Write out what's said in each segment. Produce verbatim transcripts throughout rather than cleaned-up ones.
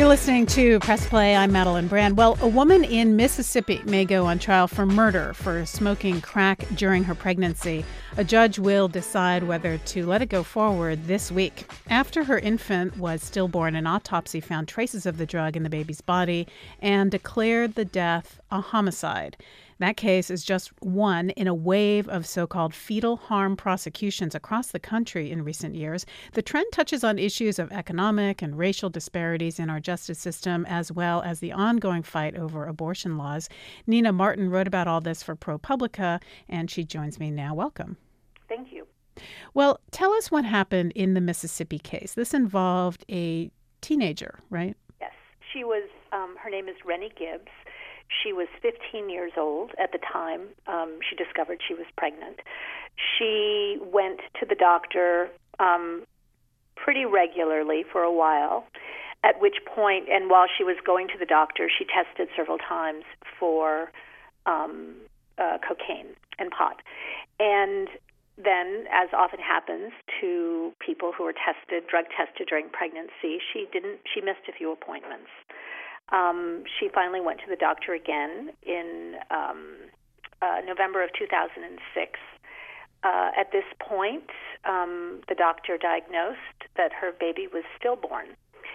You're listening to Press Play. I'm Madeline Brand. Well, a woman in Mississippi may go on trial for murder for smoking crack during her pregnancy. A judge will decide whether to let it go forward this week. After her infant was stillborn, an autopsy found traces of the drug in the baby's body and declared the death a homicide. That case is just one in a wave of so-called fetal harm prosecutions across the country in recent years. The trend touches on issues of economic and racial disparities in our justice system, as well as the ongoing fight over abortion laws. Nina Martin wrote about all this for ProPublica, and she joins me now. Welcome. Thank you. Well, tell us what happened in the Mississippi case. This involved a teenager, right? Yes. She was, um, her name is Rennie Gibbs. She was fifteen years old at the time um, she discovered she was pregnant. She went to the doctor um, pretty regularly for a while, at which point, and while she was going to the doctor, she tested several times for um, uh, cocaine and pot. And then, as often happens to people who are tested, drug tested during pregnancy, she didn't. She missed a few appointments. Um, she finally went to the doctor again in um, uh, November of two thousand six. Uh, at this point, um, the doctor diagnosed that her baby was stillborn.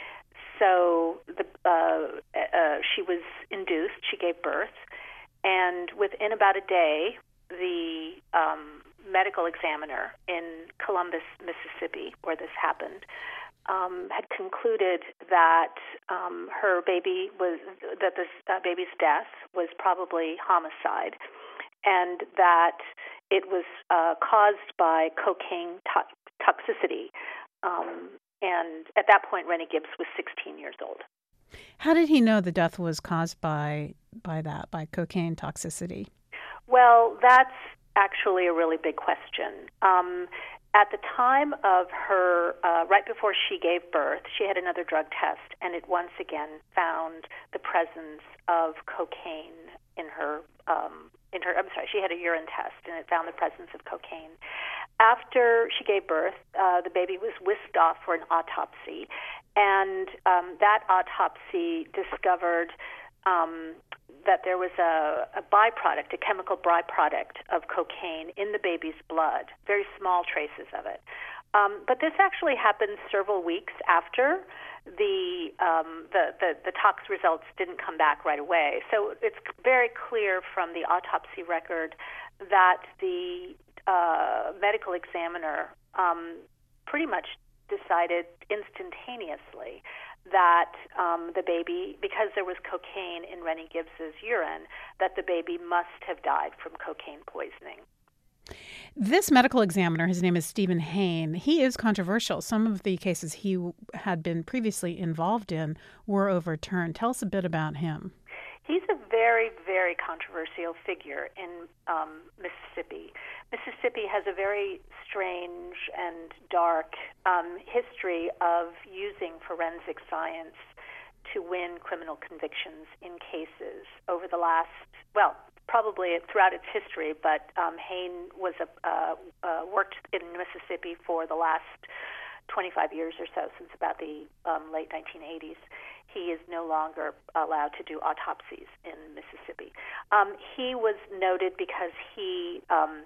So the, uh, uh, she was induced, she gave birth, and within about a day, the um, medical examiner in Columbus, Mississippi, where this happened, Um, had concluded that um, her baby was that this uh, baby's death was probably homicide, and that it was uh, caused by cocaine to- toxicity. Um, and at that point, Rennie Gibbs was sixteen years old. How did he know the death was caused by by that by cocaine toxicity? Well, that's actually a really big question. Um, At the time of her, uh, right before she gave birth, she had another drug test, and it once again found the presence of cocaine in her. Um, in her, I'm sorry, she had a urine test, and it found the presence of cocaine. After she gave birth, uh, the baby was whisked off for an autopsy, and um, that autopsy discovered um, that there was a, a byproduct, a chemical byproduct of cocaine in the baby's blood, very small traces of it. Um, but this actually happened several weeks after the, um, the, the, the tox results didn't come back right away. So it's very clear from the autopsy record that the uh, medical examiner um, pretty much decided instantaneously that um, the baby, because there was cocaine in Rennie Gibbs's urine, that the baby must have died from cocaine poisoning. This medical examiner, his name is Stephen Hain, he is controversial. Some of the cases he had been previously involved in were overturned. Tell us a bit about him. He's a very, very controversial figure in um, Mississippi. Mississippi has a very strange and dark um, history of using forensic science to win criminal convictions in cases over the last, well, probably throughout its history, but um, Hain was a, uh, uh, worked in Mississippi for the last twenty-five years or so, since about the um, late nineteen eighties. He is no longer allowed to do autopsies in Mississippi. Um, he was noted because he um,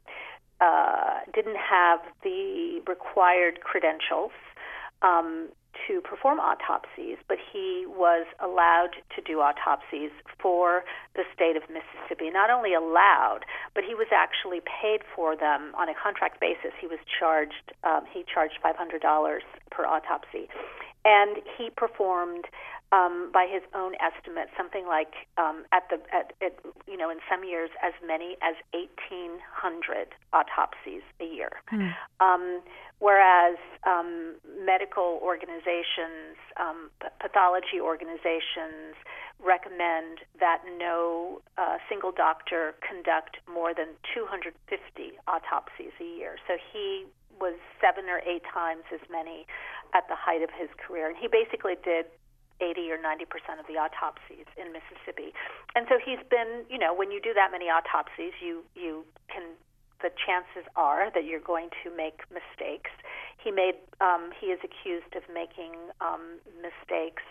uh, didn't have the required credentials um, to perform autopsies, but he was allowed to do autopsies for the state of Mississippi. Not only allowed, but he was actually paid for them on a contract basis. He was charged, um, he charged five hundred dollars per autopsy. And he performed, um, by his own estimate, something like um, at the at, at you know in some years as many as eighteen hundred autopsies a year. Mm. Um, whereas um, medical organizations, um, p- pathology organizations recommend that no uh, single doctor conduct more than two hundred fifty autopsies a year. So he was seven or eight times as many at the height of his career. And he basically did eighty or ninety percent of the autopsies in Mississippi. And so he's been, you know, when you do that many autopsies, you, you can, the chances are that you're going to make mistakes. He made, um, he is accused of making um, mistakes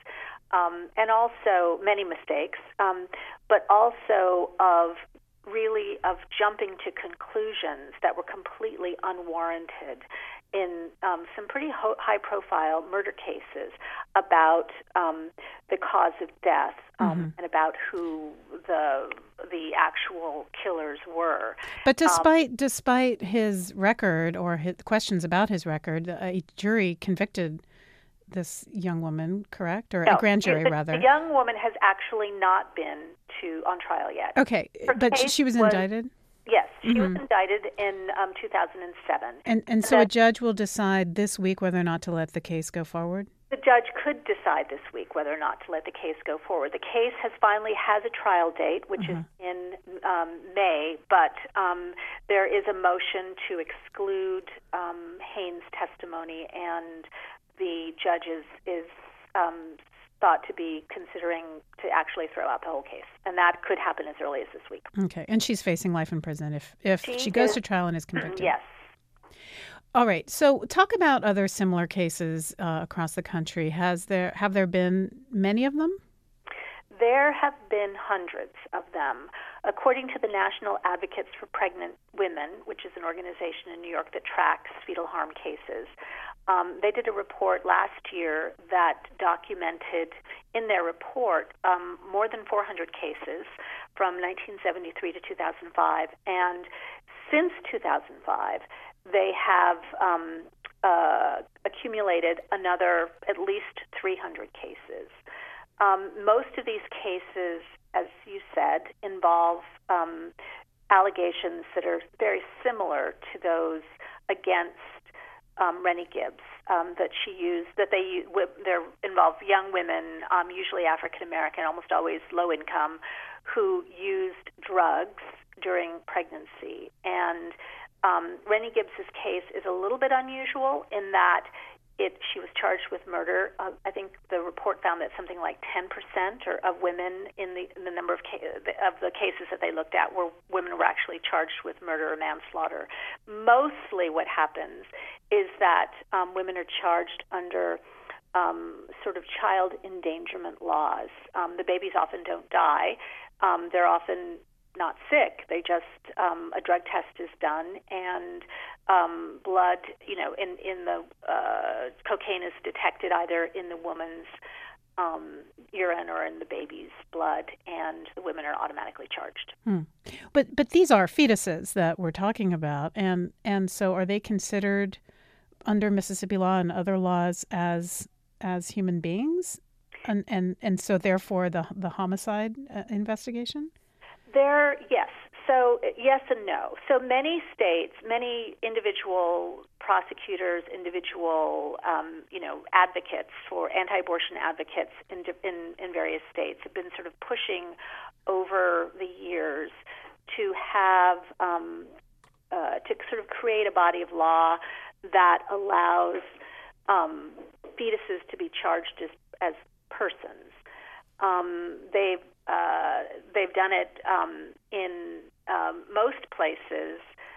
um, and also many mistakes, um, but also of really of jumping to conclusions that were completely unwarranted in um, some pretty ho- high-profile murder cases about um, the cause of death um, mm-hmm. and about who the the actual killers were. But despite um, despite his record or his questions about his record, a jury convicted this young woman, correct? Or no, a grand jury, the, rather. The young woman has actually not been to on trial yet. Okay, Her but she was, was indicted? Yes, she mm-hmm. was indicted in um, two thousand seven. And and so that, a judge will decide this week whether or not to let the case go forward? The judge could decide this week whether or not to let the case go forward. The case has finally has a trial date, which uh-huh. is in um, May, but um, there is a motion to exclude um, Haynes' testimony, and the judge is, is um, thought to be considering to actually throw out the whole case. And that could happen as early as this week. Okay. And she's facing life in prison if, if she, she goes is, to trial and is convicted. Yes. All right. So talk about other similar cases uh, across the country. Has there have there been many of them? There have been hundreds of them. According to the National Advocates for Pregnant Women, which is an organization in New York that tracks fetal harm cases, um, they did a report last year that documented in their report um, more than four hundred cases from nineteen seventy-three to two thousand five. And since two thousand five, they have um, uh, accumulated another at least three hundred cases. Um, most of these cases, as you said, involve um, allegations that are very similar to those against um, Rennie Gibbs um, that she used. That they they involve young women, um, usually African American, almost always low income, who used drugs during pregnancy. And um, Rennie Gibbs's case is a little bit unusual in that. It, she was charged with murder. Uh, I think the report found that something like ten percent or of women in the in the number of ca- of the cases that they looked at were women were actually charged with murder or manslaughter. Mostly, what happens is that um, women are charged under um, sort of child endangerment laws. Um, the babies often don't die. Um, they're often not sick. They just um, a drug test is done, and um, blood, you know, in in the uh, cocaine is detected either in the woman's um, urine or in the baby's blood, and the women are automatically charged. Hmm. But but these are fetuses that we're talking about, and and so are they considered under Mississippi law and other laws as as human beings, and and and so therefore the the homicide uh, investigation? There, yes. So yes and no. So many states, many individual prosecutors, individual, um, you know, advocates for anti-abortion advocates in, in in various states have been sort of pushing over the years to have um, uh, to sort of create a body of law that allows um, fetuses to be charged as as persons. Um, they've Uh, they've done it um, in um, most places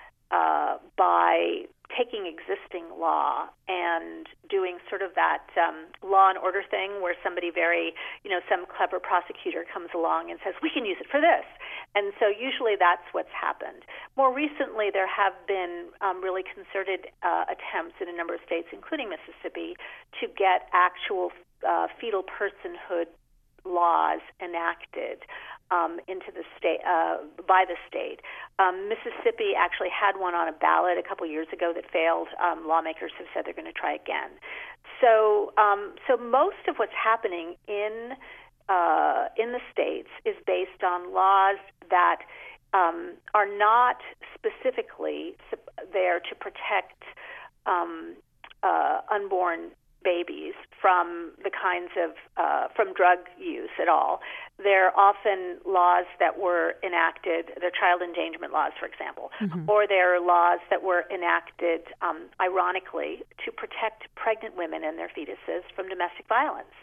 uh, by taking existing law and doing sort of that um, law and order thing where somebody very, you know, some clever prosecutor comes along and says, we can use it for this. And so usually that's what's happened. More recently, there have been um, really concerted uh, attempts in a number of states, including Mississippi, to get actual uh, fetal personhood laws enacted um, into the state uh, by the state. Um, Mississippi actually had one on a ballot a couple years ago that failed. Um, lawmakers have said they're going to try again. So, um, so most of what's happening in uh, in the states is based on laws that um, are not specifically there to protect um, uh, unborn babies from the kinds of uh, from drug use at all. They're often laws that were enacted, they're child endangerment laws, for example, mm-hmm. or they're laws that were enacted, um, ironically, to protect pregnant women and their fetuses from domestic violence.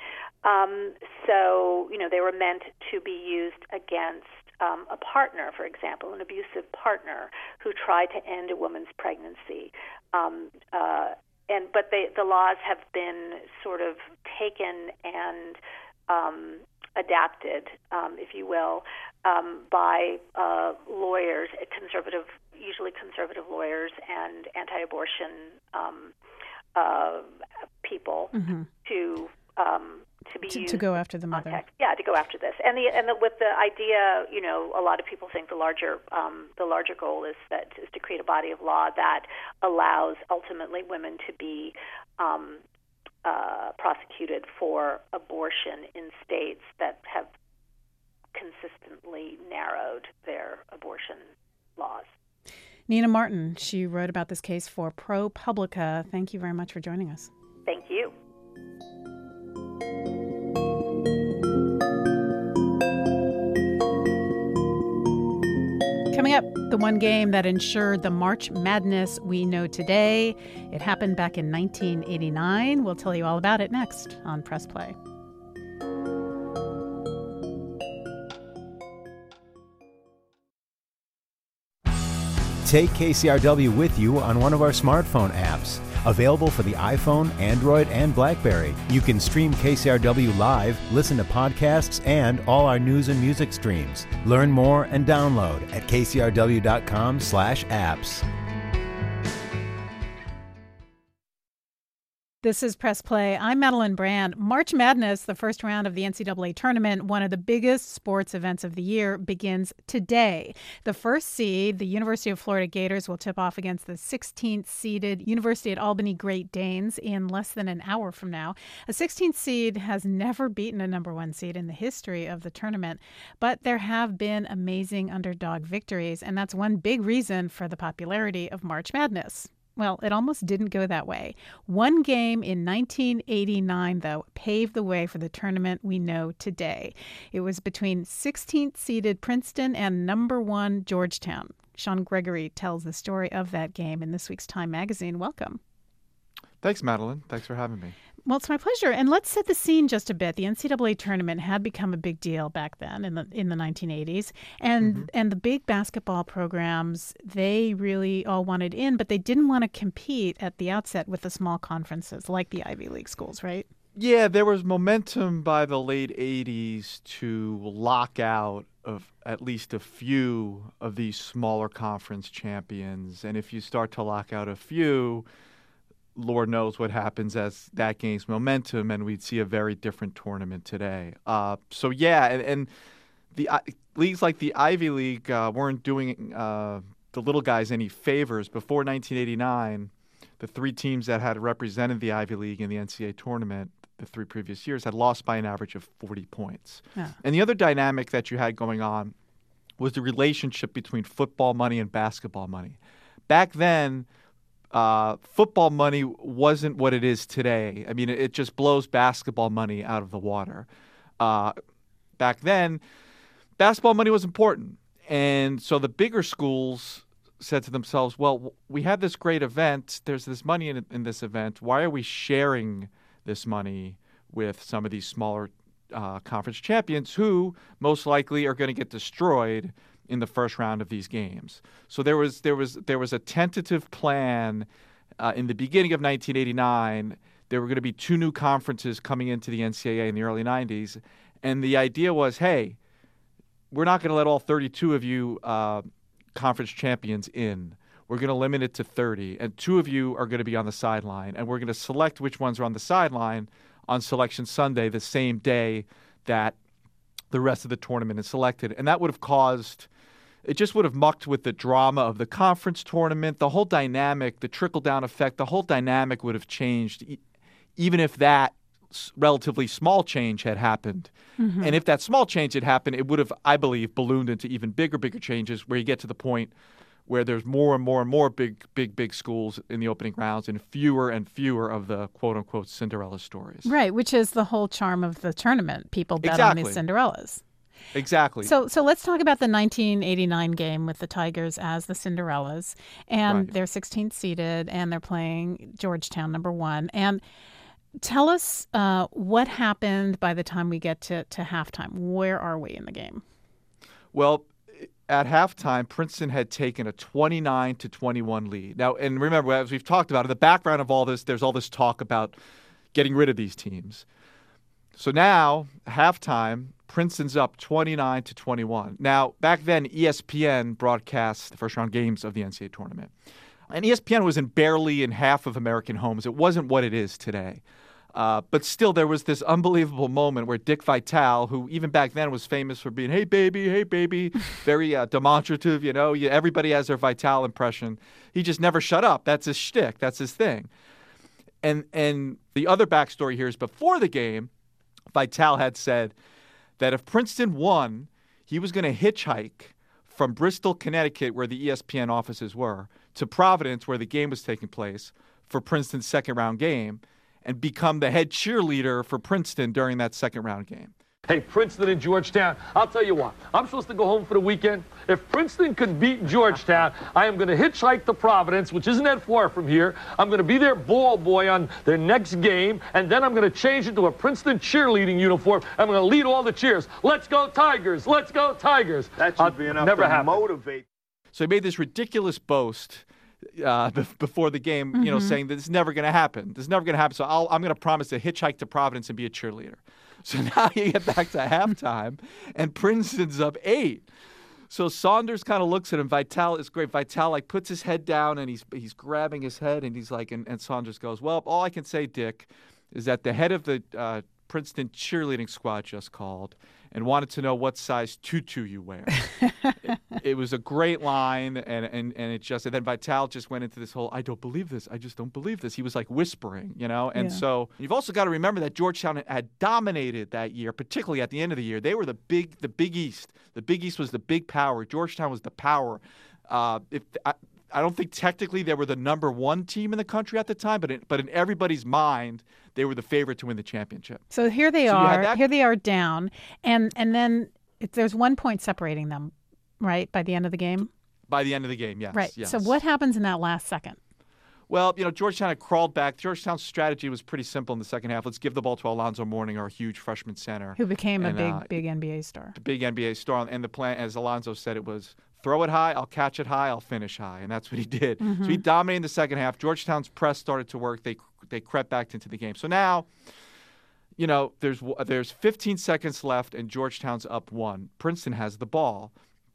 Um, so, you know, they were meant to be used against um, a partner, for example, an abusive partner who tried to end a woman's pregnancy. Um, uh, And but they, the laws have been sort of taken and um, adapted, um, if you will, um, by uh, lawyers, conservative, usually conservative lawyers and anti-abortion um, uh, people mm-hmm. to um, to be to, used to go after the mother. Context. Yeah, to go after this, and the and the, with the idea, you know, a lot of people think the larger um, the larger goal is that is to create a body of law that allows ultimately women to be um, uh, prosecuted for abortion in states that have consistently narrowed their abortion laws. Nina Martin, she wrote about this case for ProPublica. Thank you very much for joining us. Thank you. Coming up, the one game that ensured the March Madness we know today. It happened back in nineteen eighty-nine. We'll tell you all about it next on Press Play. Take K C R W with you on one of our smartphone apps. Available for the iPhone, Android, and BlackBerry. You can stream K C R W live, listen to podcasts, and all our news and music streams. Learn more and download at k c r w dot com slash apps. This is Press Play. I'm Madeline Brand. March Madness, the first round of the N C double A tournament, one of the biggest sports events of the year, begins today. The first seed, the University of Florida Gators, will tip off against the sixteenth seeded University at Albany Great Danes in less than an hour from now. A sixteenth seed has never beaten a number one seed in the history of the tournament, but there have been amazing underdog victories, and that's one big reason for the popularity of March Madness. Well, it almost didn't go that way. One game in nineteen eighty-nine, though, paved the way for the tournament we know today. It was between sixteenth seeded Princeton and number one Georgetown. Sean Gregory tells the story of that game in this week's Time magazine. Welcome. Thanks, Madeline. Thanks for having me. Well, it's my pleasure. And let's set the scene just a bit. The N C double A tournament had become a big deal back then in the in the nineteen eighties. And mm-hmm. and the big basketball programs, they really all wanted in, but they didn't want to compete at the outset with the small conferences like the Ivy League schools, right? Yeah, there was momentum by the late eighties to lock out of at least a few of these smaller conference champions. And if you start to lock out a few, Lord knows what happens as that gains momentum, and we'd see a very different tournament today. Uh, so, yeah, and, and the uh, leagues like the Ivy League uh, weren't doing uh, the little guys any favors. Before nineteen eighty-nine, the three teams that had represented the Ivy League in the N C double A tournament the three previous years had lost by an average of forty points. Yeah. And the other dynamic that you had going on was the relationship between football money and basketball money. Back then, Uh, football money wasn't what it is today. I mean, it, it just blows basketball money out of the water. Uh, back then, basketball money was important. And so the bigger schools said to themselves, well, we have this great event. There's this money in, in this event. Why are we sharing this money with some of these smaller uh, conference champions who most likely are going to get destroyed in the first round of these games? So there was there was there was a tentative plan uh, in the beginning of nineteen eighty-nine. There were going to be two new conferences coming into the N C double A in the early nineties, and the idea was, hey, we're not going to let all thirty-two of you uh, conference champions in. We're going to limit it to thirty, and two of you are going to be on the sideline, and we're going to select which ones are on the sideline on Selection Sunday, the same day that the rest of the tournament is selected. And that would have caused, it just would have mucked with the drama of the conference tournament. The whole dynamic, the trickle-down effect, the whole dynamic would have changed e- even if that s- relatively small change had happened. Mm-hmm. And if that small change had happened, it would have, I believe, ballooned into even bigger, bigger changes where you get to the point where there's more and more and more big, big, big schools in the opening rounds and fewer and fewer of the quote-unquote Cinderella stories. Right, which is the whole charm of the tournament. People bet exactly. on these Cinderellas. Exactly. So so let's talk about the nineteen eighty-nine game with the Tigers as the Cinderellas. And right. they're sixteenth seeded, and they're playing Georgetown, number one. And tell us uh, what happened by the time we get to, to halftime. Where are we in the game? Well, at halftime, Princeton had taken a twenty-nine to twenty-one lead. Now, and remember, as we've talked about, in the background of all this, there's all this talk about getting rid of these teams. So now, halftime, Princeton's up twenty-nine to twenty-one. Now, back then, E S P N broadcast the first round games of the N C double A tournament. And E S P N was in barely in half of American homes. It wasn't what it is today. Uh, but still, there was this unbelievable moment where Dick Vitale, who even back then was famous for being, hey, baby, hey, baby, very uh, demonstrative, you know, yeah, everybody has their Vitale impression. He just never shut up. That's his shtick. That's his thing. And, and the other backstory here is before the game, Vitale had said that if Princeton won, he was going to hitchhike from Bristol, Connecticut, where the E S P N offices were, to Providence, where the game was taking place, for Princeton's second-round game, and become the head cheerleader for Princeton during that second-round game. Hey, Princeton and Georgetown, I'll tell you what, I'm supposed to go home for the weekend. If Princeton can beat Georgetown, I am going to hitchhike to Providence, which isn't that far from here. I'm going to be their ball boy on their next game, and then I'm going to change into a Princeton cheerleading uniform. I'm going to lead all the cheers. Let's go Tigers! Let's go Tigers! That should uh, be enough never to happen. motivate. So he made this ridiculous boast uh, be- before the game, mm-hmm. you know, saying that this is never going to happen. This is never going to happen. So I'll, I'm going to promise to hitchhike to Providence and be a cheerleader. So now you get back to halftime, and Princeton's up eight. So Saunders kind of looks at him. Vitale is great. Vitale like puts his head down, and he's he's grabbing his head, and he's like, and, and Saunders goes, well, all I can say, Dick, is that the head of the uh, Princeton cheerleading squad just called and wanted to know what size tutu you wear. it, it was a great line, and, and, and it just, and then Vitale just went into this whole, I don't believe this, I just don't believe this. He was like whispering, you know? And yeah. So you've also got to remember that Georgetown had dominated that year, particularly at the end of the year. They were the big, the Big East. The Big East was the big power. Georgetown was the power. Uh, if I, I don't think technically they were the number one team in the country at the time, but in, but in everybody's mind, they were the favorite to win the championship. So here they so are. Here they are down, and and then it, there's one point separating them, right? By the end of the game. By the end of the game, yes. Right. Yes. So what happens in that last second? Well, you know, Georgetown had crawled back. Georgetown's strategy was pretty simple in the second half. Let's give the ball to Alonzo Mourning, our huge freshman center, who became and, a big, uh, big N B A star. The big N B A star, and the plan, as Alonzo said, it was throw it high, I'll catch it high, I'll finish high, and that's what he did. Mm-hmm. So he dominated the second half. Georgetown's press started to work. They they crept back into the game. So now, you know, there's there's fifteen seconds left, and Georgetown's up one. Princeton has the ball.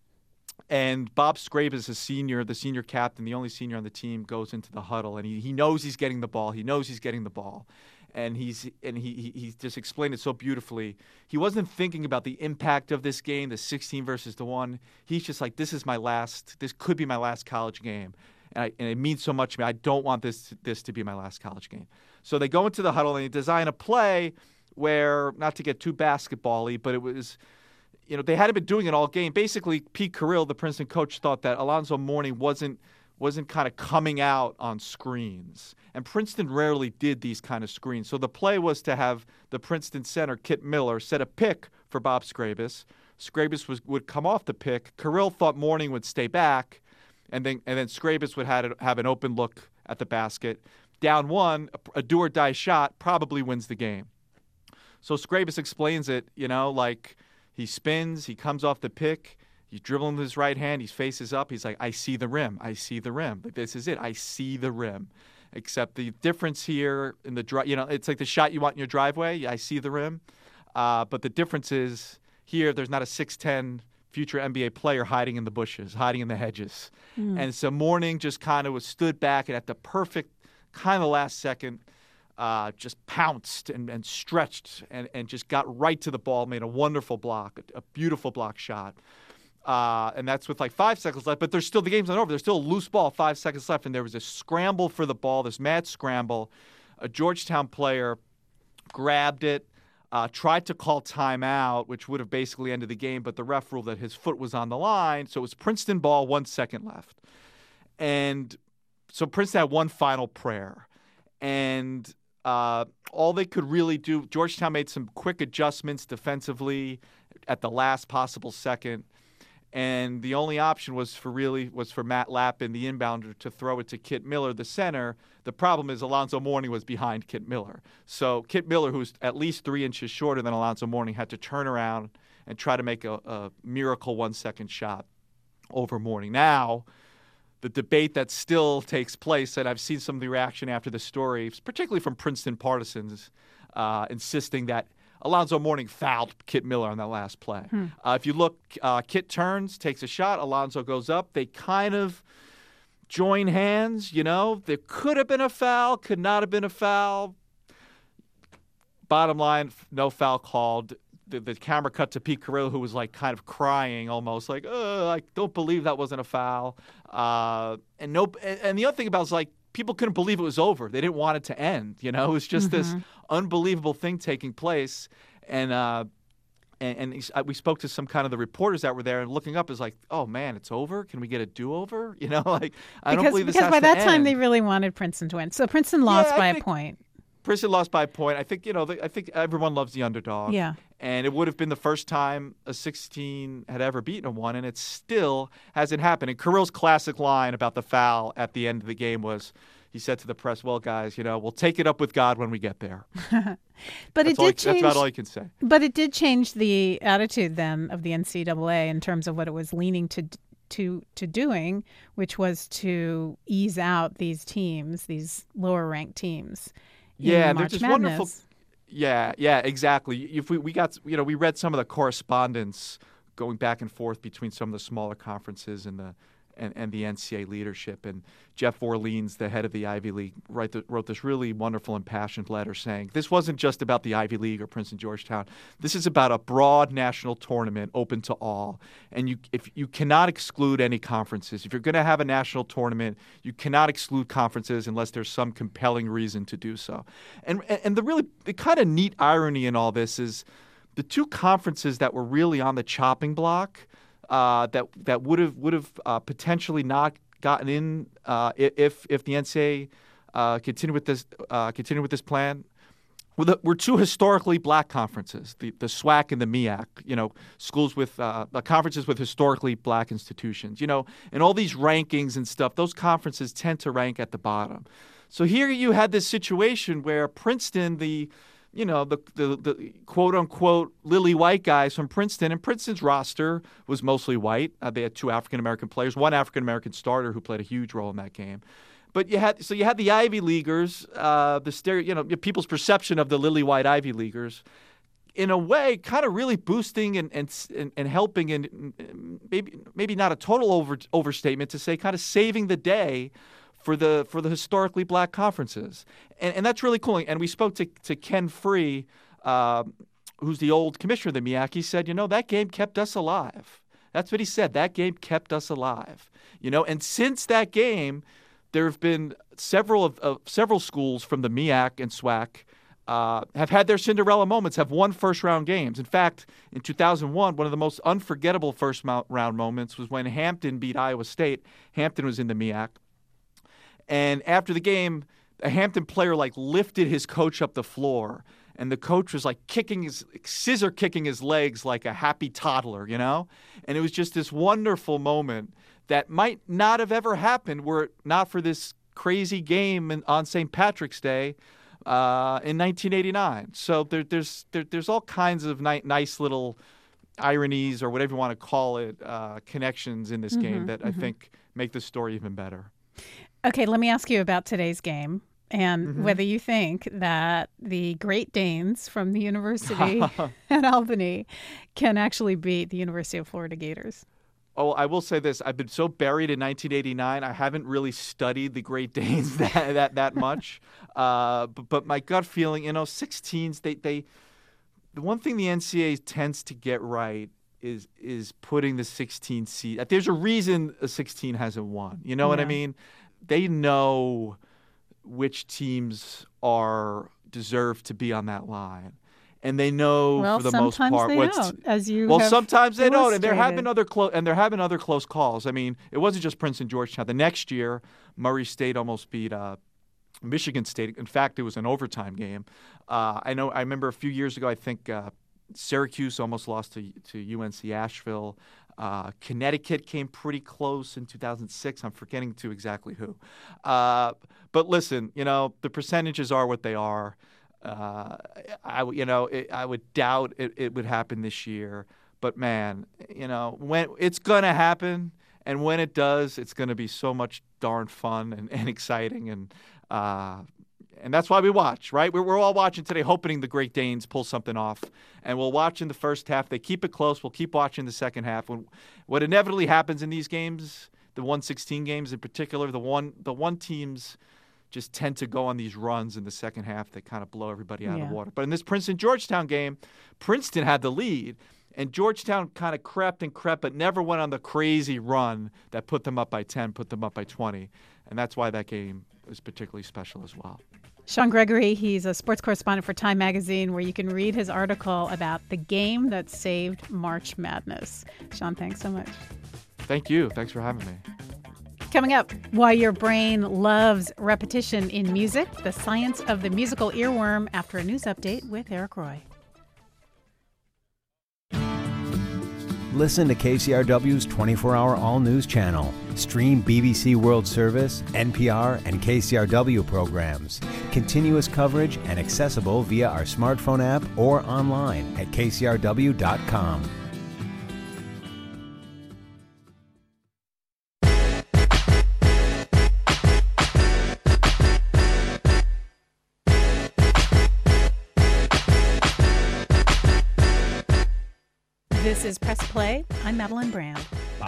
And Bob Scrape is a senior, the senior captain, the only senior on the team, goes into the huddle, and he, he knows he's getting the ball. He knows he's getting the ball. And he's and he, he he just explained it so beautifully. He wasn't thinking about the impact of this game, the sixteen versus the one. He's just like, this is my last, this could be my last college game. And, I, and it means so much to me. I don't want this this to be my last college game. So they go into the huddle, and they design a play where, not to get too basketball-y, but it was, you know, they hadn't been doing it all game. Basically, Pete Carril, the Princeton coach, thought that Alonzo Mourning wasn't wasn't kind of coming out on screens. And Princeton rarely did these kind of screens. So the play was to have the Princeton center, Kit Miller, set a pick for Bob Scrabis. Scrabis was, would come off the pick. Carril thought Mourning would stay back, and then and then Scrabis would have, have an open look at the basket. Down one, a, a do-or-die shot probably wins the game. So Scrabis explains it, you know, like he spins, he comes off the pick, he's dribbling with his right hand, he faces up, he's like, I see the rim, I see the rim. Like, this is it, I see the rim. Except the difference here in the, dri- you know, it's like the shot you want in your driveway, I see the rim. Uh, but the difference is here, there's not a six ten future N B A player hiding in the bushes, hiding in the hedges. Mm. And so Mourning just kind of was stood back, and at the perfect kind of last second, Uh, just pounced and, and stretched and, and just got right to the ball, made a wonderful block, a, a beautiful block shot. Uh, and that's with like five seconds left. But there's still, the game's not over. There's still a loose ball, five seconds left. And there was a scramble for the ball, this mad scramble. A Georgetown player grabbed it, uh, tried to call timeout, which would have basically ended the game. But the ref ruled that his foot was on the line. So it was Princeton ball, one second left. And so Princeton had one final prayer. And Uh, all they could really do, Georgetown made some quick adjustments defensively at the last possible second, and the only option was for really was for Matt Lappin, the inbounder, to throw it to Kit Miller, the center. The problem is Alonzo Mourning was behind Kit Miller, so Kit Miller, who's at least three inches shorter than Alonzo Mourning, had to turn around and try to make a, a miracle one-second shot over Mourning. Now, the debate that still takes place, and I've seen some of the reaction after the story, particularly from Princeton partisans, uh, insisting that Alonzo Mourning fouled Kit Miller on that last play. Hmm. Uh, if you look, uh, Kit turns, takes a shot. Alonzo goes up. They kind of join hands, you know. There could have been a foul, could not have been a foul. Bottom line, no foul called. The, the camera cut to Pete Carrillo, who was like kind of crying almost, like, oh, I don't believe that wasn't a foul. Uh, and, no, and, and the other thing about it was like, people couldn't believe it was over. They didn't want it to end, you know. It was just mm-hmm. this unbelievable thing taking place. And uh, and, and we spoke to some kind of the reporters that were there, and looking up is like, oh, man, it's over? Can we get a do-over? You know, like, I because, don't believe this because has by to that end. time, they really wanted Princeton to win. So Princeton lost yeah, by think, a point. Princeton lost by a point. I think, you know, I think everyone loves the underdog. Yeah. And it would have been the first time a sixteen had ever beaten a one, and it still hasn't happened. And Carrillo's classic line about the foul at the end of the game was, he said to the press, well, guys, you know, we'll take it up with God when we get there. but that's it did all, change. That's about all you can say. But it did change the attitude then of the N C double A in terms of what it was leaning to to to doing, which was to ease out these teams, these lower ranked teams. Yeah, in they're March just Madness. wonderful. Yeah, yeah, exactly. If we, we got, you know, we read some of the correspondence going back and forth between some of the smaller conferences and the and, and the N C double A leadership. And Jeff Orleans, the head of the Ivy League, write the, wrote this really wonderful, impassioned letter saying, this wasn't just about the Ivy League or Princeton Georgetown. This is about a broad national tournament open to all. And you, if you cannot exclude any conferences. If you're going to have a national tournament, you cannot exclude conferences unless there's some compelling reason to do so. And, and the really the kind of neat irony in all this is the two conferences that were really on the chopping block, Uh, that that would have would have uh, potentially not gotten in uh, if if the N C double A uh, continued with this uh, continued with this plan. Were, the, were two historically black conferences, the the SWAC and the MEAC. You know, schools with uh, conferences with historically black institutions. You know, and all these rankings and stuff. Those conferences tend to rank at the bottom. So here you had this situation where Princeton, the you know, the, the the quote-unquote lily white guys from Princeton, and Princeton's roster was mostly white. Uh, they had two African-American players, one African-American starter who played a huge role in that game. But you had so you had the Ivy Leaguers, uh, the stereo, you know, people's perception of the lily white Ivy Leaguers, in a way, kind of really boosting and and and, and helping, and maybe maybe not a total over, overstatement to say, kind of saving the day for the for the historically black conferences. And, and that's really cool. And we spoke to, to Ken Free, uh, who's the old commissioner of the MEAC. He said, you know, that game kept us alive. That's what he said. That game kept us alive. You know, and since that game, there have been several of uh, several schools from the MEAC and SWAC uh, have had their Cinderella moments, have won first-round games. In fact, in two thousand one, one of the most unforgettable first-round moments was when Hampton beat Iowa State. Hampton was in the MEAC. And after the game, a Hampton player like lifted his coach up the floor, and the coach was like kicking his scissor kicking his legs like a happy toddler, you know? And it was just this wonderful moment that might not have ever happened were it not for this crazy game in, on Saint Patrick's Day uh, in nineteen eighty-nine. So there, there's there, there's all kinds of ni- nice little ironies, or whatever you want to call it, uh, connections in this mm-hmm, game that mm-hmm. I think make the story even better. Okay, let me ask you about today's game and mm-hmm. whether you think that the Great Danes from the University at Albany can actually beat the University of Florida Gators. Oh, I will say this. I've been so buried in nineteen eighty-nine, I haven't really studied the Great Danes that that, that much. Uh, but, but my gut feeling, you know, sixteens, they, they the one thing the N C double A tends to get right is is putting the sixteen seed. There's a reason a sixteen hasn't won. You know yeah. what I mean? They know which teams are deserve to be on that line, and they know well, for the most part they what's don't, as you well have sometimes they don't, and there have illustrated. been other close and there have been other close calls. I mean, it wasn't just Princeton Georgetown. The next year, Murray State almost beat uh, Michigan State. In fact, it was an overtime game. Uh, I know. I remember a few years ago. I think uh, Syracuse almost lost to to U N C Asheville. Uh, Connecticut came pretty close in two thousand six. I'm forgetting to exactly who. Uh, but listen, you know, the percentages are what they are. Uh, I, you know, it, I would doubt it, it would happen this year. But man, you know, when it's going to happen, and when it does, it's going to be so much darn fun and, and exciting. And uh, And that's why we watch, right? We're, we're all watching today, hoping the Great Danes pull something off. And we'll watch in the first half. They keep it close. We'll keep watching the second half. When, what inevitably happens in these games, the one sixteen games in particular, the one the one teams just tend to go on these runs in the second half that kind of blow everybody out Yeah. of the water. But in this Princeton-Georgetown game, Princeton had the lead. And Georgetown kind of crept and crept, but never went on the crazy run that put them up by ten, put them up by twenty. And that's why that game was particularly special as well. Sean Gregory, he's a sports correspondent for Time Magazine, where you can read his article about the game that saved March Madness. Sean, thanks so much. Thank you. Thanks for having me. Coming up, why your brain loves repetition in music, the science of the musical earworm, after a news update with Eric Roy. Listen to K C R W's twenty-four hour all-news channel. Stream B B C World Service, N P R, and K C R W programs. Continuous coverage and accessible via our smartphone app or online at K C R W dot com. This is Press Play. I'm Madeline Brand.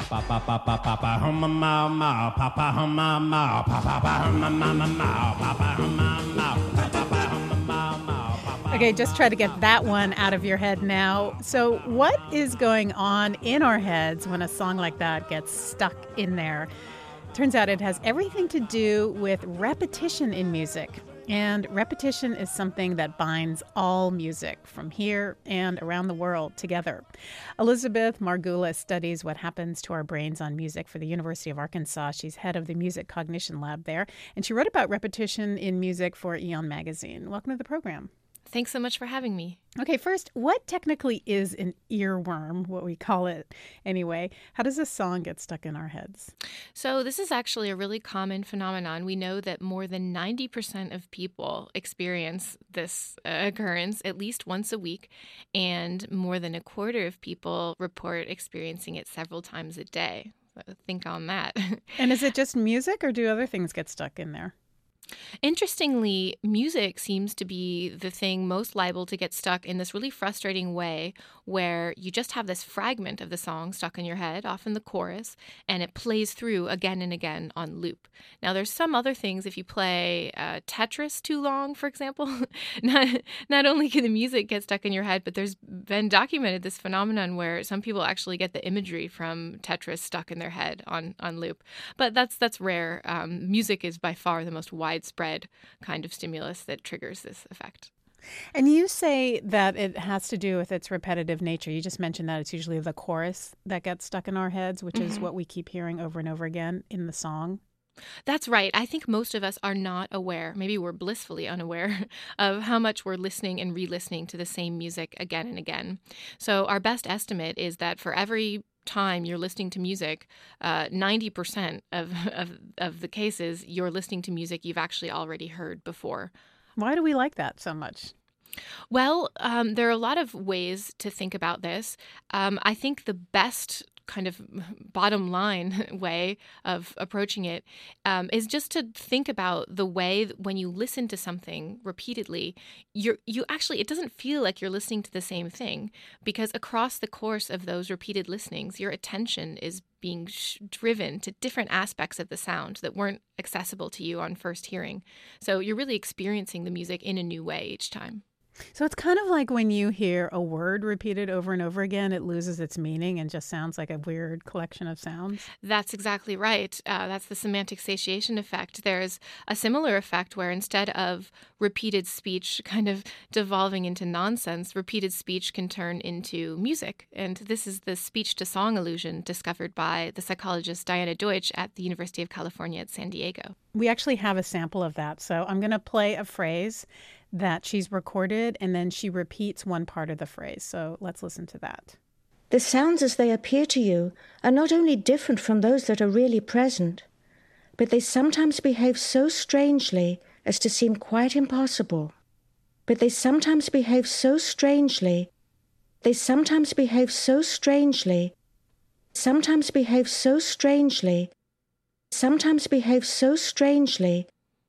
Okay, just try to get that one out of your head now. So what is going on in our heads when a song like that gets stuck in there? Turns out it has everything to do with repetition in music. And repetition is something that binds all music from here and around the world together. Elizabeth Margulis studies what happens to our brains on music for the University of Arkansas. She's head of the Music Cognition Lab there, and she wrote about repetition in music for Eon Magazine. Welcome to the program. Thanks so much for having me. Okay, first, what technically is an earworm, what we call it anyway? How does a song get stuck in our heads? So this is actually a really common phenomenon. We know that more than ninety percent of people experience this uh, occurrence at least once a week, and more than a quarter of people report experiencing it several times a day. So think on that. And is it just music, or do other things get stuck in there? Interestingly, music seems to be the thing most liable to get stuck in this really frustrating way where you just have this fragment of the song stuck in your head, often the chorus, and it plays through again and again on loop. Now, there's some other things. If you play uh, Tetris too long, for example, not, not only can the music get stuck in your head, but there's been documented this phenomenon where some people actually get the imagery from Tetris stuck in their head on, on loop. But that's, that's rare. Um, music is by far the most widespread widespread kind of stimulus that triggers this effect. And you say that it has to do with its repetitive nature. You just mentioned that it's usually the chorus that gets stuck in our heads, which mm-hmm. is what we keep hearing over and over again in the song. That's right. I think most of us are not aware, maybe we're blissfully unaware, of how much we're listening and re-listening to the same music again and again. So our best estimate is that for every time you're listening to music, uh, ninety percent of, of, of the cases, you're listening to music you've actually already heard before. Why do we like that so much? Well, um, there are a lot of ways to think about this. Um, I think the best kind of bottom line way of approaching it um, is just to think about the way that when you listen to something repeatedly, you're you actually, it doesn't feel like you're listening to the same thing, because across the course of those repeated listenings, your attention is being sh- driven to different aspects of the sound that weren't accessible to you on first hearing. So you're really experiencing the music in a new way each time. So it's kind of like when you hear a word repeated over and over again, it loses its meaning and just sounds like a weird collection of sounds. That's exactly right. Uh, that's the semantic satiation effect. There's a similar effect where instead of repeated speech kind of devolving into nonsense, repeated speech can turn into music. And this is the speech-to-song illusion discovered by the psychologist Diana Deutsch at the University of California at San Diego. We actually have a sample of that. So I'm going to play a phrase that she's recorded, and then she repeats one part of the phrase. So let's listen to that. The sounds as they appear to you are not only different from those that are really present, but they sometimes behave so strangely as to seem quite impossible. But they sometimes behave so strangely, they sometimes behave so strangely, sometimes behave so strangely, sometimes behave so strangely,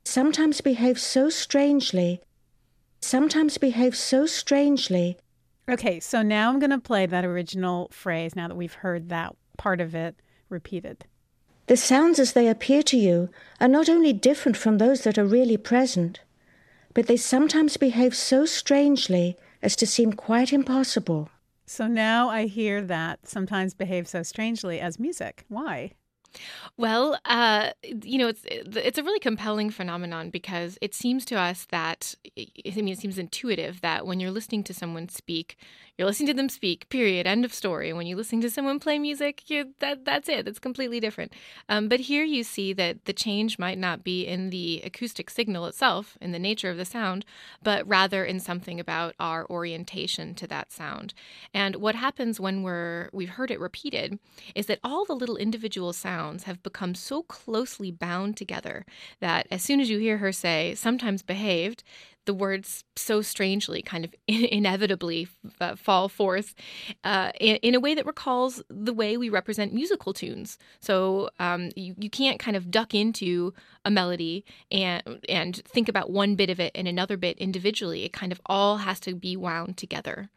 sometimes behave so strangely, sometimes behave so strangely. Okay, so now I'm going to play that original phrase now that we've heard that part of it repeated. The sounds as they appear to you are not only different from those that are really present, but they sometimes behave so strangely as to seem quite impossible. So now I hear that sometimes behave so strangely as music. Why? Well, uh, you know, it's it's a really compelling phenomenon because it seems to us that, I mean, it seems intuitive that when you're listening to someone speak, you're listening to them speak, period, end of story. When you're listening to someone play music, you, that that's it. It's completely different. Um, but here you see that the change might not be in the acoustic signal itself, in the nature of the sound, but rather in something about our orientation to that sound. And what happens when we're we've heard it repeated is that all the little individual sounds have become so closely bound together that as soon as you hear her say, sometimes behaved, the words so strangely kind of inevitably uh, fall forth uh, in, in a way that recalls the way we represent musical tunes. So um, you, you can't kind of duck into a melody and and think about one bit of it and another bit individually. It kind of all has to be wound together.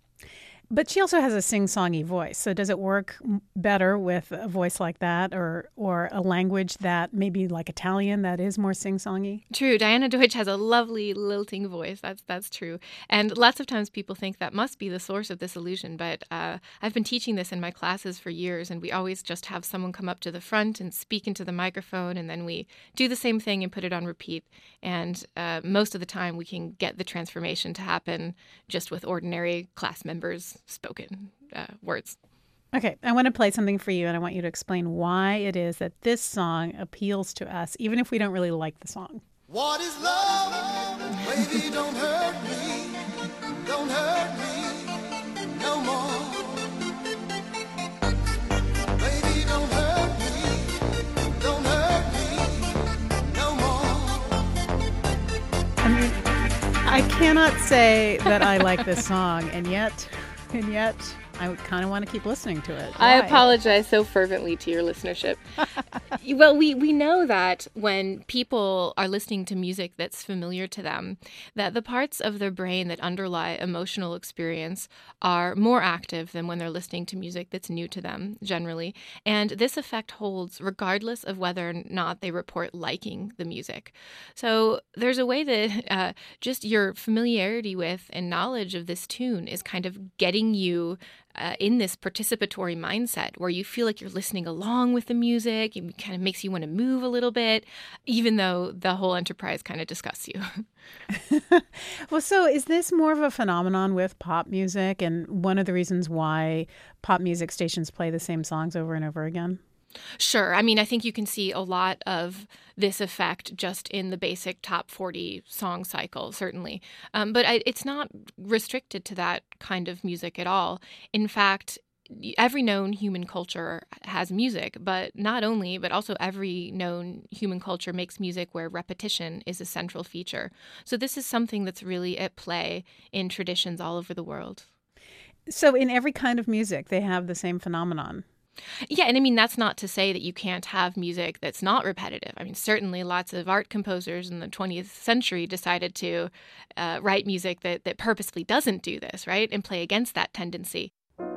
But she also has a sing-songy voice. So does it work better with a voice like that or or a language that maybe like Italian that is more sing-songy? True. Diana Deutsch has a lovely lilting voice. That's that's true. And lots of times people think that must be the source of this illusion. But uh, I've been teaching this in my classes for years, and we always just have someone come up to the front and speak into the microphone, and then we do the same thing and put it on repeat. And uh, most of the time we can get the transformation to happen just with ordinary class members' spoken uh, words. Okay, I want to play something for you, and I want you to explain why it is that this song appeals to us, even if we don't really like the song. What is love? Baby, don't hurt me. Don't hurt me no more. Baby, don't hurt me. Don't hurt me no more. I mean, I cannot say that I like this song, and yet... And yet, I kind of want to keep listening to it. Why? I apologize so fervently to your listenership. Well, we, we know that when people are listening to music that's familiar to them, that the parts of their brain that underlie emotional experience are more active than when they're listening to music that's new to them, generally. And this effect holds regardless of whether or not they report liking the music. So there's a way that uh, just your familiarity with and knowledge of this tune is kind of getting you Uh, in this participatory mindset where you feel like you're listening along with the music. It kind of makes you want to move a little bit, even though the whole enterprise kind of disgusts you. Well, so is this more of a phenomenon with pop music and one of the reasons why pop music stations play the same songs over and over again? Sure. I mean, I think you can see a lot of this effect just in the basic top forty song cycle, certainly. Um, but I, it's not restricted to that kind of music at all. In fact, every known human culture has music, but not only, but also every known human culture makes music where repetition is a central feature. So this is something that's really at play in traditions all over the world. So in every kind of music, they have the same phenomenon. Yeah, and I mean, that's not to say that you can't have music that's not repetitive. I mean, certainly lots of art composers in the twentieth century decided to uh, write music that, that purposely doesn't do this, right, and play against that tendency.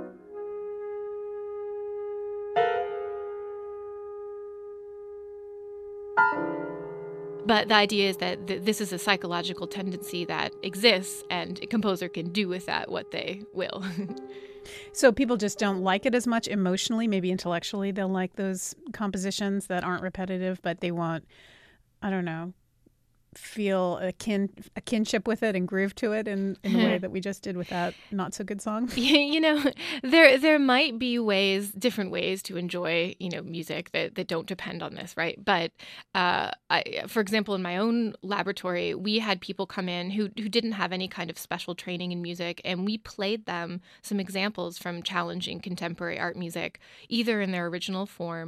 But the idea is that th- this is a psychological tendency that exists, and a composer can do with that what they will. So people just don't like it as much emotionally. Maybe intellectually they'll like those compositions that aren't repetitive, but they won't, I don't know, feel a kin a kinship with it and groove to it in, in the way that we just did with that not so good song. You know, there there might be ways, different ways to enjoy, you know, music that, that don't depend on this, right? But uh, I, for example, in my own laboratory, we had people come in who who didn't have any kind of special training in music, and we played them some examples from challenging contemporary art music, either in their original form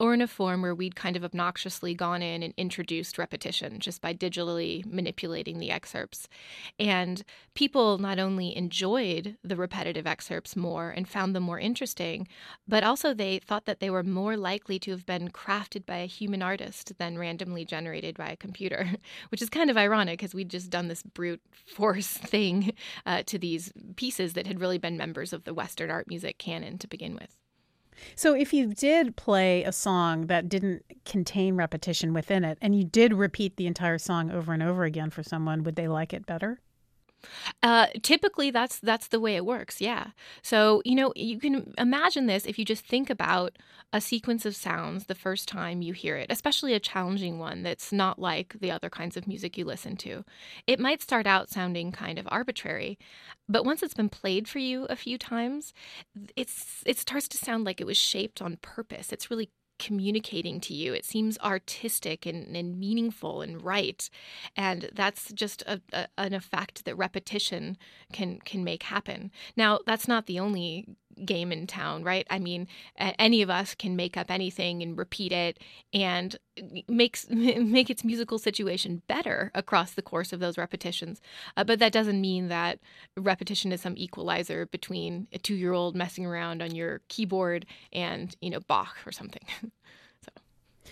or in a form where we'd kind of obnoxiously gone in and introduced repetition just by digitally manipulating the excerpts. And people not only enjoyed the repetitive excerpts more and found them more interesting, but also they thought that they were more likely to have been crafted by a human artist than randomly generated by a computer, which is kind of ironic because we'd just done this brute force thing uh, to these pieces that had really been members of the Western art music canon to begin with. So if you did play a song that didn't contain repetition within it, and you did repeat the entire song over and over again for someone, would they like it better? Uh, typically, that's that's the way it works, yeah. So, you know, you can imagine this if you just think about a sequence of sounds the first time you hear it, especially a challenging one that's not like the other kinds of music you listen to. It might start out sounding kind of arbitrary, but once it's been played for you a few times, it's it starts to sound like it was shaped on purpose. It's really communicating to you. It seems artistic and, and meaningful and right. And that's just a, a, an effect that repetition can can make happen. Now, that's not the only game in town, right? I mean, any of us can make up anything and repeat it and makes make its musical situation better across the course of those repetitions. Uh, but that doesn't mean that repetition is some equalizer between a two-year-old messing around on your keyboard and, you know, Bach or something. so.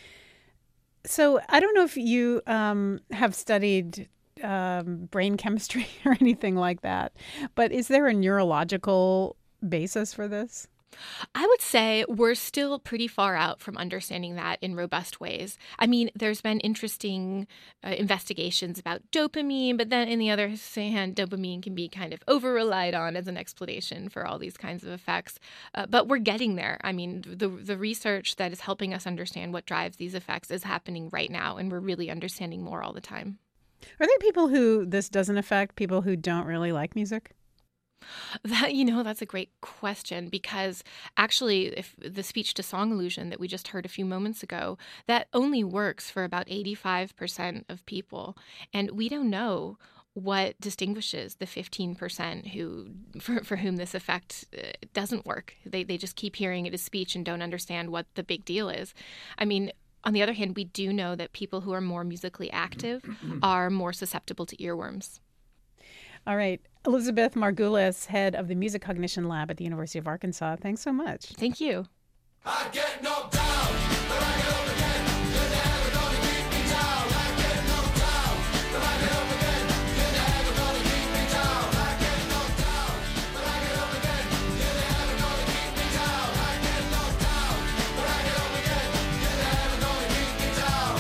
so I don't know if you um, have studied um, brain chemistry or anything like that, but is there a neurological basis for this? I would say we're still pretty far out from understanding that in robust ways. I mean, there's been interesting uh, investigations about dopamine, but then on the other hand, dopamine can be kind of over-relied on as an explanation for all these kinds of effects. Uh, but we're getting there. I mean, the the research that is helping us understand what drives these effects is happening right now, and we're really understanding more all the time. Are there people who this doesn't affect, people who don't really like music? That, you know, that's a great question, because actually, if the speech-to-song illusion that we just heard a few moments ago, that only works for about eighty-five percent of people. And we don't know what distinguishes the fifteen percent who, for, for whom this effect uh, doesn't work. They, they just keep hearing it as speech and don't understand what the big deal is. I mean, on the other hand, we do know that people who are more musically active are more susceptible to earworms. All right. Elizabeth Margulis, head of the Music Cognition Lab at the University of Arkansas. Thanks so much. Thank you. I get knocked down, but I get up again. You're never gonna keep me down. I get knocked down, but I get up again. You're never gonna keep me down. I get knocked down, but I get up again. You're never gonna keep me down. I get knocked down, but I get up again. You're never gonna keep me down.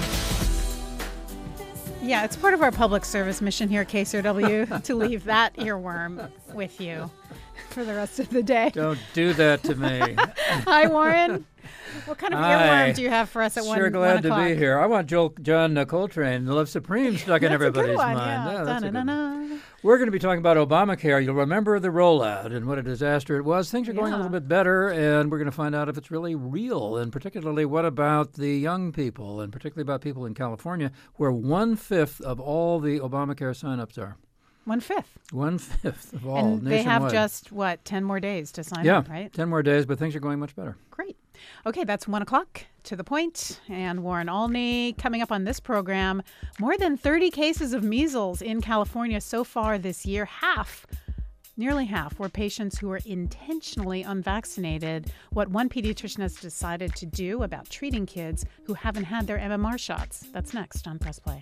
Yeah, it's part of our public service mission here at K C R W to leave that earworm with you for the rest of the day. Don't do that to me. Hi, Warren. What kind of Hi. earworm do you have for us at one Sure glad to o'clock? be here. I want Joel, John uh, Coltrane, Love Supreme, stuck in That's a good everybody's one, mind. yeah. Yeah, that's a good one. Da-na-na-na. We're going to be talking about Obamacare. You'll remember the rollout and what a disaster it was. Things are going Yeah. a little bit better, and we're going to find out if it's really real, and particularly what about the young people, and particularly about people in California, where one-fifth of all the Obamacare sign-ups are. One-fifth. One-fifth of all And they have nationwide. just, what, ten more days to sign yeah, up, right? ten more days, but things are going much better. Great. Okay, that's one o'clock to the point. And Warren Olney coming up on this program. More than thirty cases of measles in California so far this year. Half, nearly half, were patients who were intentionally unvaccinated. What one pediatrician has decided to do about treating kids who haven't had their M M R shots. That's next on Press Play.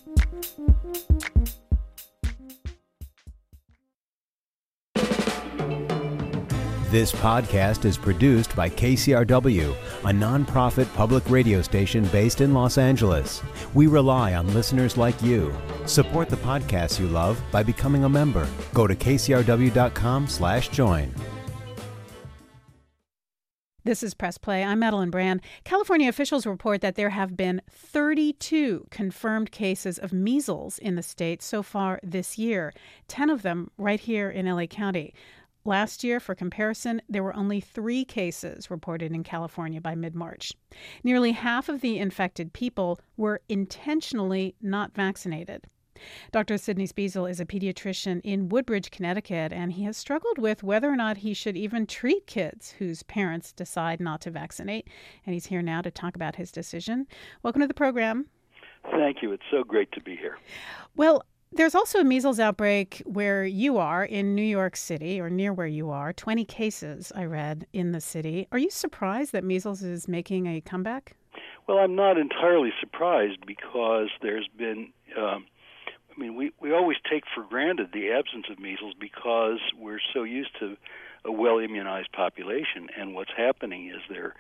This podcast is produced by K C R W, a nonprofit public radio station based in Los Angeles. We rely on listeners like you. Support the podcasts you love by becoming a member. Go to k c r w dot com slash join. This is Press Play. I'm Madeline Brand. California officials report that there have been thirty-two confirmed cases of measles in the state so far this year, ten of them right here in L A County. Last year, for comparison, there were only three cases reported in California by mid-March. Nearly half of the infected people were intentionally not vaccinated. Doctor Sidney Spiesel is a pediatrician in Woodbridge, Connecticut, and he has struggled with whether or not he should even treat kids whose parents decide not to vaccinate. And he's here now to talk about his decision. Welcome to the program. Thank you. It's so great to be here. Well, there's also a measles outbreak where you are in New York City, or near where you are. twenty cases, I read, in the city. Are you surprised that measles is making a comeback? Well, I'm not entirely surprised because there's been, um, I mean, we, we always take for granted the absence of measles because we're so used to a well-immunized population. And what's happening is there,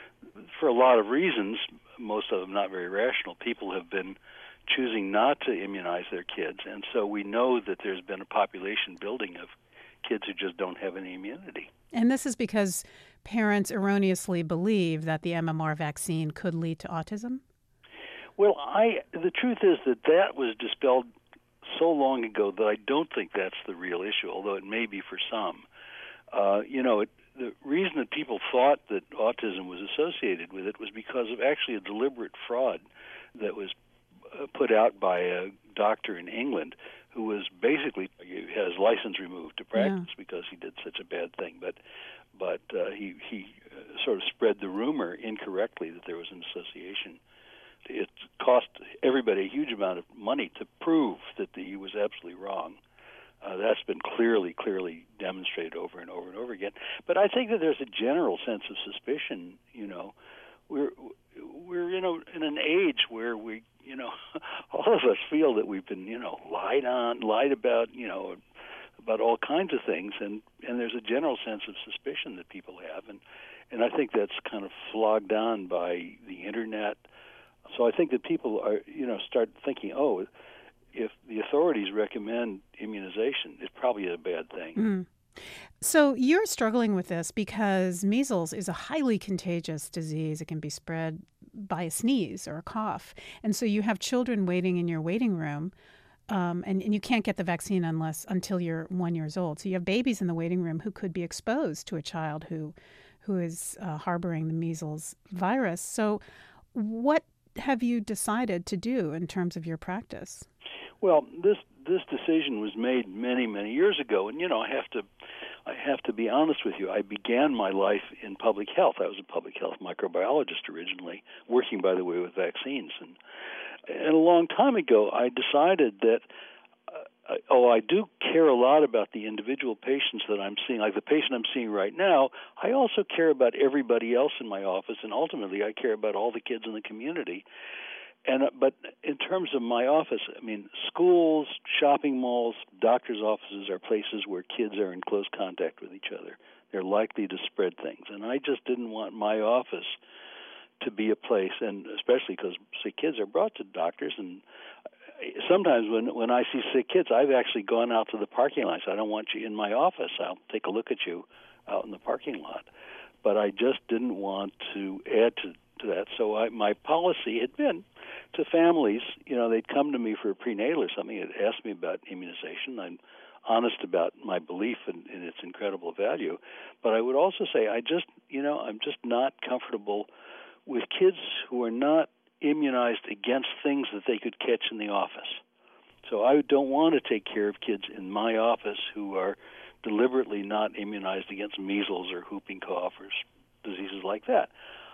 for a lot of reasons, most of them not very rational, people have been choosing not to immunize their kids, and so we know that there's been a population building of kids who just don't have any immunity. And this is because parents erroneously believe that the M M R vaccine could lead to autism? Well, I the truth is that that was dispelled so long ago that I don't think that's the real issue, although it may be for some. Uh, you know, it, the reason that people thought that autism was associated with it was because of actually a deliberate fraud that was put out by a doctor in England who was basically had his license removed to practice yeah. because he did such a bad thing. But but uh, he he uh, sort of spread the rumor incorrectly that there was an association. It cost everybody a huge amount of money to prove that the, he was absolutely wrong. Uh, that's been clearly, clearly demonstrated over and over and over again. But I think that there's a general sense of suspicion. You know, we're we're you know in an age where we. You know, all of us feel that we've been, you know, lied on, lied about, you know, about all kinds of things, and, and there's a general sense of suspicion that people have, and, and I think that's kind of flogged on by the Internet. So I think that people are, you know, start thinking, oh, if the authorities recommend immunization, it's probably a bad thing. Mm. So you're struggling with this because measles is a highly contagious disease. It can be spread by a sneeze or a cough. And so you have children waiting in your waiting room, um, and, and you can't get the vaccine unless until you're one years old. So you have babies in the waiting room who could be exposed to a child who who is uh, harboring the measles virus. So what have you decided to do in terms of your practice? Well, this this decision was made many, many years ago, and you know, I have to I have to be honest with you. I began my life in public health. I was a public health microbiologist originally, working, by the way, with vaccines. And, and a long time ago, I decided that, uh, oh, I do care a lot about the individual patients that I'm seeing. Like the patient I'm seeing right now, I also care about everybody else in my office, and ultimately I care about all the kids in the community. And uh, but in terms of my office, I mean, schools, shopping malls, doctors' offices are places where kids are in close contact with each other. They're likely to spread things. And I just didn't want my office to be a place, and especially because sick kids are brought to doctors. And sometimes when, when I see sick kids, I've actually gone out to the parking lot. So I don't want you in my office. I'll take a look at you out in the parking lot. But I just didn't want to add to to that. So I, my policy had been to families, you know, they'd come to me for a prenatal or something, they'd ask me about immunization. I'm honest about my belief in, in its incredible value. But I would also say I just, you know, I'm just not comfortable with kids who are not immunized against things that they could catch in the office. So I don't want to take care of kids in my office who are deliberately not immunized against measles or whooping cough or diseases like that.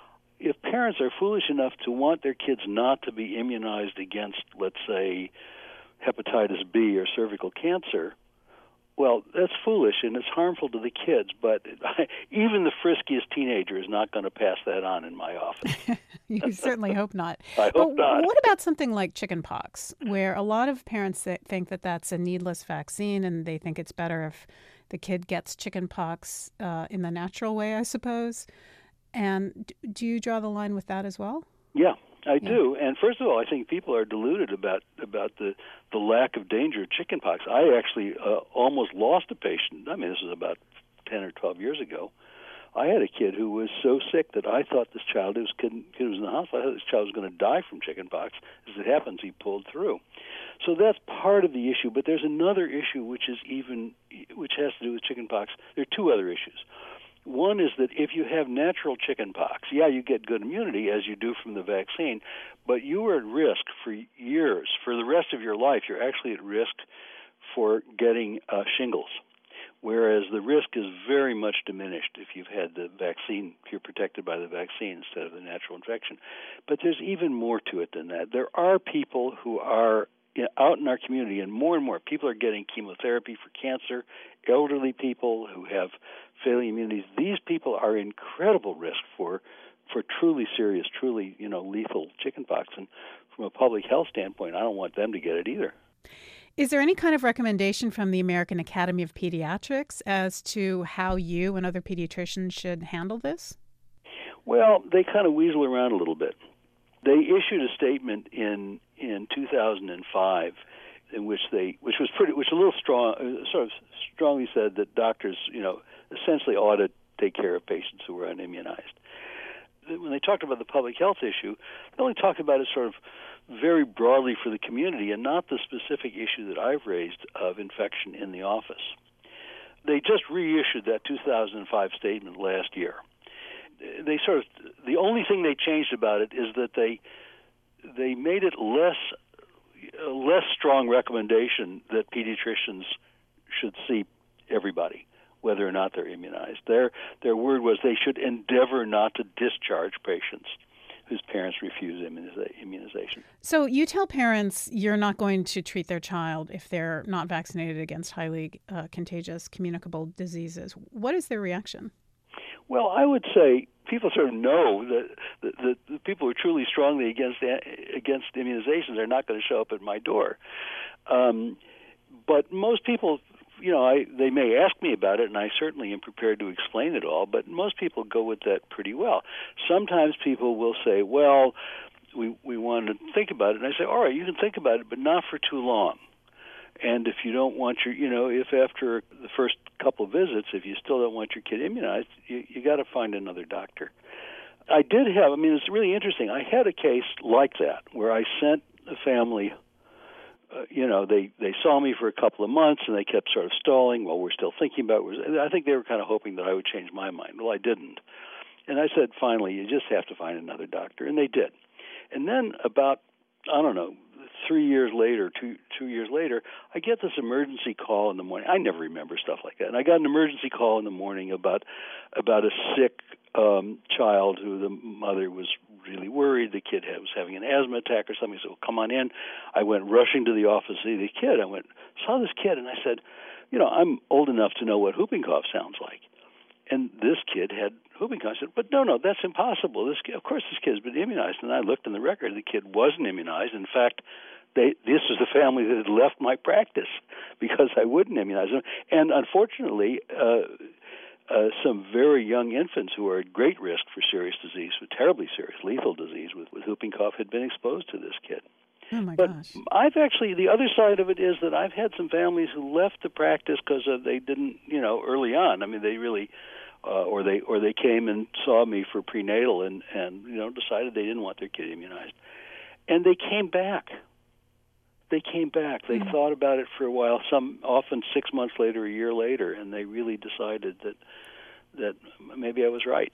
If parents are foolish enough to want their kids not to be immunized against, let's say, hepatitis B or cervical cancer, well, that's foolish and it's harmful to the kids. But even the friskiest teenager is not going to pass that on in my office. You certainly hope not. I hope but not. What about something like chickenpox, where a lot of parents think that that's a needless vaccine and they think it's better if the kid gets chickenpox uh, in the natural way, I suppose? And do you draw the line with that as well? Yeah, I yeah. do. And first of all, I think people are deluded about about the, the lack of danger of chickenpox. I actually uh, almost lost a patient. I mean, this was about ten or twelve years ago. I had a kid who was so sick that I thought this child who was, kid, kid was in the hospital, I thought this child was going to die from chickenpox. As it happens, he pulled through. So that's part of the issue. But there's another issue which is even which has to do with chickenpox. There are two other issues. One is that if you have natural chickenpox, yeah, you get good immunity as you do from the vaccine, but you are at risk for years, for the rest of your life, life, you're actually at risk for getting uh, shingles, whereas the risk is very much diminished if you've had the vaccine, if you're protected by the vaccine instead of the natural infection. But there's even more to it than that. There are people who are out in our community, and more and more people are getting chemotherapy for cancer, elderly people who have failing immunities. These people are incredible risk for for truly serious, truly, you know, lethal chickenpox. And from a public health standpoint, I don't want them to get it either. Is there any kind of recommendation from the American Academy of Pediatrics as to how you and other pediatricians should handle this? Well, they kind of weasel around a little bit. They issued a statement in in two thousand five, in which they, which was pretty, which a little strong, sort of strongly said that doctors, you know, essentially ought to take care of patients who were unimmunized. When they talked about the public health issue, they only talked about it sort of very broadly for the community and not the specific issue that I've raised of infection in the office. They just reissued that two thousand five statement last year. They sort of, the only thing they changed about it is that they they made it less a less strong recommendation that pediatricians should see everybody, whether or not they're immunized. Their their word was they should endeavor not to discharge patients whose parents refuse immunization. So you tell parents you're not going to treat their child if they're not vaccinated against highly uh, contagious communicable diseases. What is their reaction? Well, I would say people sort of know that the, the, the people who are truly strongly against against immunizations are not going to show up at my door. Um, but most people, you know, I, they may ask me about it, and I certainly am prepared to explain it all, but most people go with that pretty well. Sometimes people will say, well, we, we want to think about it. And I say, all right, you can think about it, but not for too long. And if you don't want your, you know, if after the first couple of visits, if you still don't want your kid immunized, you, you got to find another doctor. I did have, I mean, it's really interesting. I had a case like that where I sent a family, uh, you know, they, they saw me for a couple of months and they kept sort of stalling while we're still thinking about it. I think they were kind of hoping that I would change my mind. Well, I didn't. And I said, finally, you just have to find another doctor. And they did. And then about, I don't know, three years later, two two years later, I get this emergency call in the morning. I never remember stuff like that. And I got an emergency call in the morning about about a sick um, child who the mother was really worried. The kid had, was having an asthma attack or something. So come on in. I went rushing to the office to see the kid. I went, saw this kid, and I said, you know, I'm old enough to know what whooping cough sounds like. And this kid had whooping cough. I said, but no, no, that's impossible. This kid, of course, this kid's been immunized. And I looked in the record. The kid wasn't immunized. In fact, they, this was the family that had left my practice because I wouldn't immunize them. And unfortunately, uh, uh, some very young infants who are at great risk for serious disease, for terribly serious, lethal disease with, with whooping cough, had been exposed to this kid. Oh, my but gosh. I've actually, the other side of it is that I've had some families who left the practice because uh, they didn't, you know, early on. I mean, they really, uh, or they or they came and saw me for prenatal and, and, you know, decided they didn't want their kid immunized. And they came back. They came back. They mm-hmm. thought about it for a while, some often six months later, a year later, and they really decided that that maybe I was right.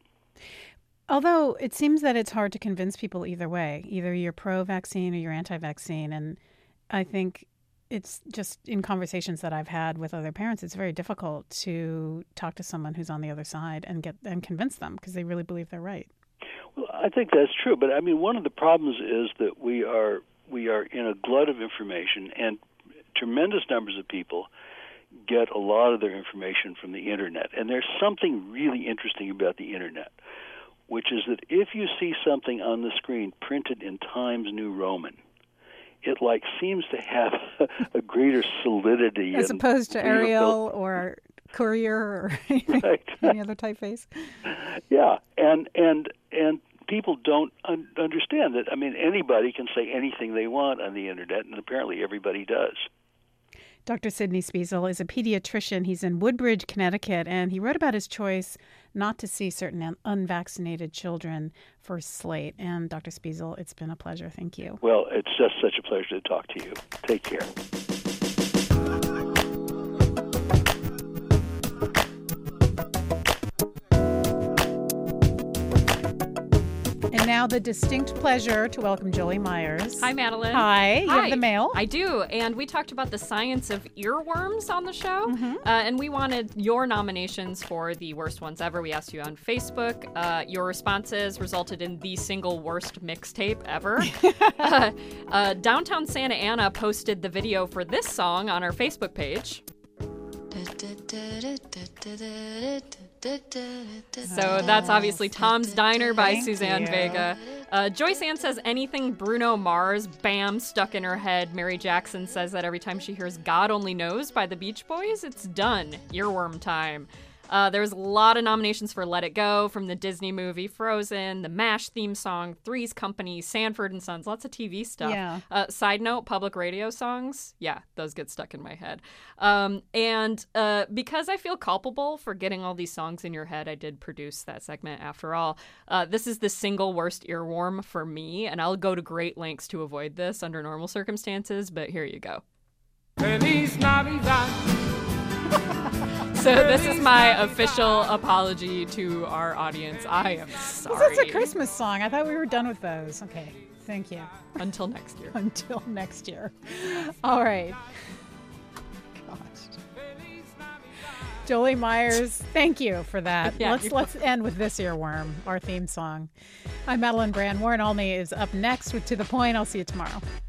Although it seems that it's hard to convince people either way. Either you're pro-vaccine or you're anti-vaccine. And I think it's just in conversations that I've had with other parents, it's very difficult to talk to someone who's on the other side and get and convince them because they really believe they're right. Well, I think that's true. But, I mean, one of the problems is that we are we are in a glut of information, and tremendous numbers of people get a lot of their information from the Internet. And there's something really interesting about the Internet, which is that if you see something on the screen printed in Times New Roman, it like seems to have a greater solidity. As opposed to Arial or Courier or anything, right. Any other typeface. Yeah, and and and people don't un- understand that. I mean, anybody can say anything they want on the Internet, and apparently everybody does. Doctor Sidney Speisel is a pediatrician. He's in Woodbridge, Connecticut, and he wrote about his choice not to see certain un- unvaccinated children for Slate. And Doctor Speisel, it's been a pleasure. Thank you. Well, it's just such a pleasure to talk to you. Take care. And now the distinct pleasure to welcome Jolie Myers. Hi, Madeline. Hi. You Hi. have the mail? I do. And we talked about the science of earworms on the show. Mm-hmm. Uh, and we wanted your nominations for the worst ones ever. We asked you on Facebook. Uh, your responses resulted in the single worst mixtape ever. uh, uh, Downtown Santa Ana posted the video for this song on our Facebook page. So that's obviously Tom's Diner by Thank Suzanne you. Vega. Uh, Joyce Ann says anything Bruno Mars, bam, stuck in her head. Mary Jackson says that every time she hears God Only Knows by the Beach Boys, it's done. Earworm time. Uh, there's a lot of nominations for Let It Go from the Disney movie Frozen, the MASH theme song, Three's Company, Sanford and Sons, lots of T V stuff. Yeah. Uh, side note, public radio songs, yeah, those get stuck in my head. Um, and uh, because I feel culpable for getting all these songs in your head, I did produce that segment after all. Uh, this is the single worst earworm for me, and I'll go to great lengths to avoid this under normal circumstances, but here you go. Feliz Navidad. So this is my official apology to our audience. I am sorry. Well, that's a Christmas song. I thought we were done with those. Okay. Thank you. Until next year. Until next year. All right. Gosh. Jolie Myers, thank you for that. Yeah, let's you're let's end with this earworm, our theme song. I'm Madeline Brand. Warren Olney is up next with To the Point. I'll see you tomorrow.